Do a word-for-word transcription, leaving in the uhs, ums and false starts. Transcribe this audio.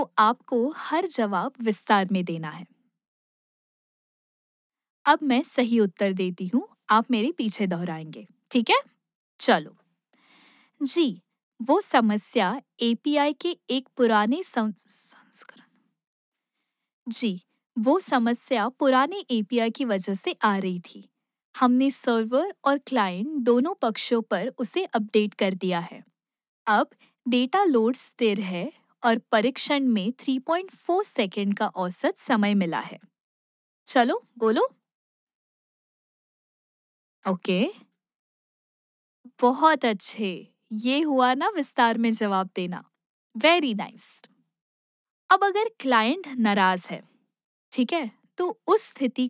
तो आपको हर जवाब विस्तार में देना है। अब मैं सही उत्तर देती हूँ, आप मेरे पीछे दोहराएंगे, ठीक है? चलो। जी, वो समस्या एपीआई के एक पुराने सं- संस्करण जी, वो समस्या पुराने एपीआई की वजह से आ रही थी। हमने सर्वर और क्लाइंट दोनों पक्षों पर उसे अपडेट कर दिया है। अब डेटा लोड स्थिर है और परीक्षण में तीन पॉइंट चार सेकंड का औसत समय मिला है। चलो बोलो। ओके, बहुत अच्छे। ये हुआ ना विस्तार में जवाब देना। Very nice. अब अगर क्लाइंट नाराज है, ठीक है, तो उस स्थिति